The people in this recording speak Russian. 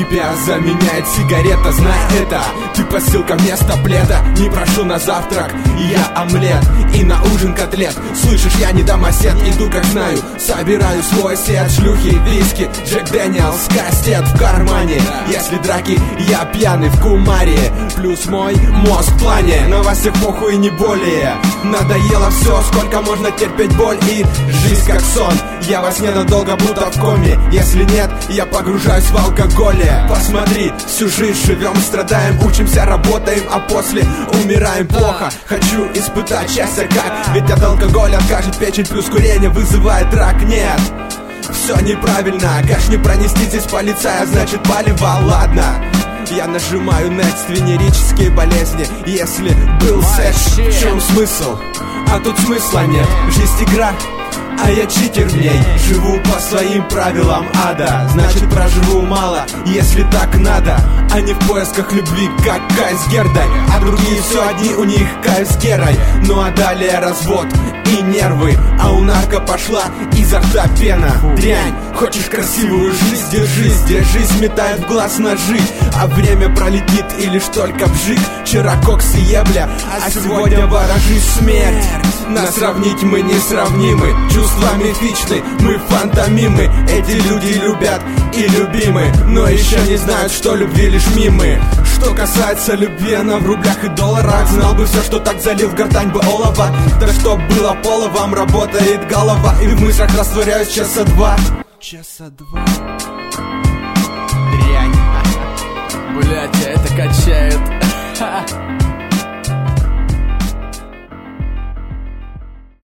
тебя заменяет сигарета. Знай это, ты подстилка вместо пледа. Не прошу на завтрак, я омлет и на ужин котлет. Слышишь, я не домосед, иду как знаю. Собираю свой сет, шлюхи, виски, Джек Дэниелс, кастет в кармане. Если драки, я пьяный в кумаре. Плюс мой мозг в плане, на вас всех похуй и не более. Надоело все, сколько можно терпеть боль и жизнь как сон. Я во сне надолго будто в коме. Если нет, я погружаюсь в алкоголе. Посмотри, всю жизнь живем, страдаем, учимся, работаем, а после умираем плохо. Хочу испытать счастье как, ведь от алкоголя откажет печень, плюс курение вызывает рак. Нет, все неправильно, как не пронести здесь полицая, значит палево, ладно. Я нажимаю next, венерические болезни. Если был секс, в чем смысл? А тут смысла нет. Жизнь игра, а я читер в ней. Живу по своим правилам ада, значит проживу мало, если так надо. Они в поисках любви, как Кай с Гердой, а другие все одни, у них Кай с Герой. Ну а далее развод и нервы, а у нарко пошла изо рта пена. Дрянь, хочешь красивую жизнь, держись, где жизнь метает в глаз ножи. А время пролетит и лишь только вжик. Вчера кокс и ебля, а сегодня ворожи смерть. Нас сравнить мы несравнимы, чувства мифичны, мы фантомимы. Эти люди любят и любимы, но еще не знают, что любви лишь мимы. Что касается любви, она в рублях и долларах. Знал бы все, что так залил в гортань бы олова. Да что было пола, вам работает голова. И в мыслях растворяюсь часа два. Дрянь. Блять, а это качает.